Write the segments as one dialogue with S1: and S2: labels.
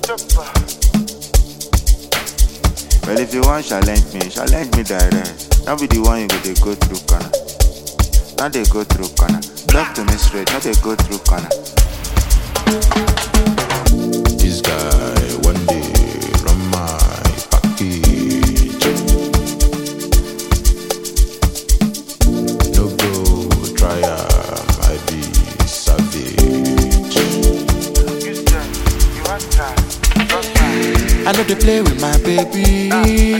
S1: Well, if you want challenge me direct. Not be the one you go through corner. Not they go through corner. Talk to me straight, not they go through corner.
S2: This guy one day run my package. No go try I be savage. I know they play with my baby.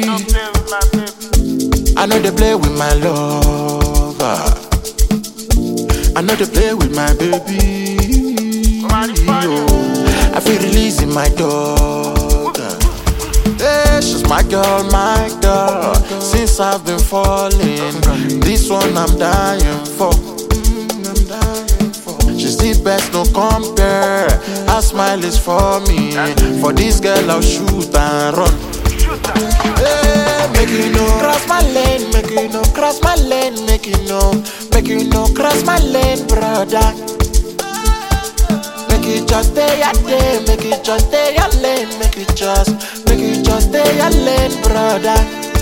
S2: I know they play with my lover. I know they play with my baby. Oh, I feel releasing my dog. Yeah, she's my girl, my girl. Since I've been falling, this one I'm dying for. She's the best, no compare. Her smile is for me. For this girl I'll shoot and run. Hey, make you know cross my lane, make you know cross my lane, make you know cross my lane, brother. Make you just stay your day, make you just stay your lane, make you just stay your lane, brother.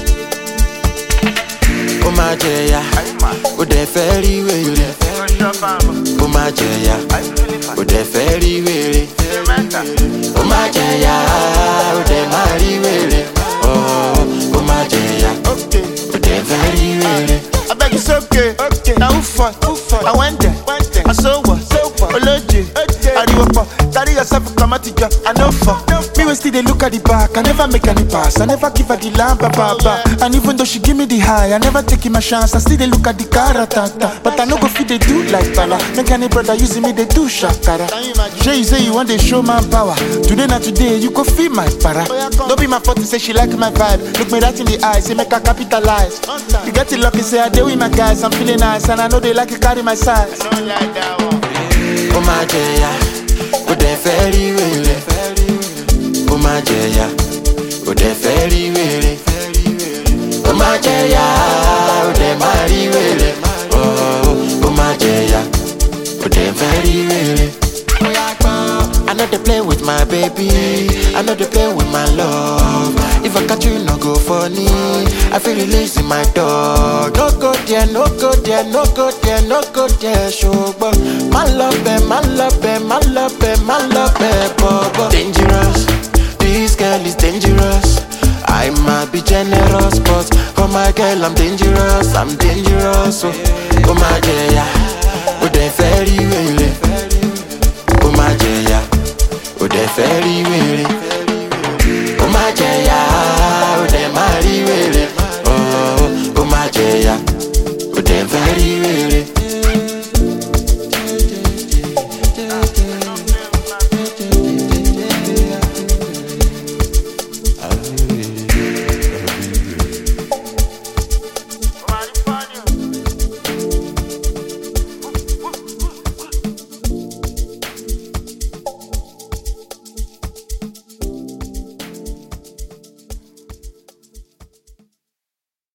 S2: Oh my dear, oh they very well. Oh my dear, oh they very well. Oh my dear, oh they marry well. Oh my dear, okay, oh they very well.
S3: I beg it's okay. Now who fought? I went there. I saw what? Oloje. Ariwopo. Carry yourself, come at the job. I know for. Me when still they look at the back. I never make any pass. I never give her the lamp, ba. And even though she give me the high, I never take my chance. I still they look at the karatata. But I know go fit they do like Bala. Make any brother using me, they do shakara. Shay, you say you want to show man power. Today not today, you go feel my para. Don't be my fault to say she like my vibe. Look me right in the eyes, say make her capitalize. You get it lucky, say I deal with my guys. I'm feeling nice, and I know they like to carry my size. I don't like that one.
S2: Oh my dear, oh they very well. Oh my dear, oh they very well. Oh my dear, oh they marry well. Oh my dear, oh they very well. I know they play with my baby. I know they play with my love. If I catch you, no go funny. I feel releasing my dog. No go there, no go there, no go there, no go there. Show, but my love, my love, my love, my love, Bobo. Dangerous, this girl is dangerous. I might be generous, but for my girl I'm dangerous. I'm dangerous. Oh my dear, oh they very well.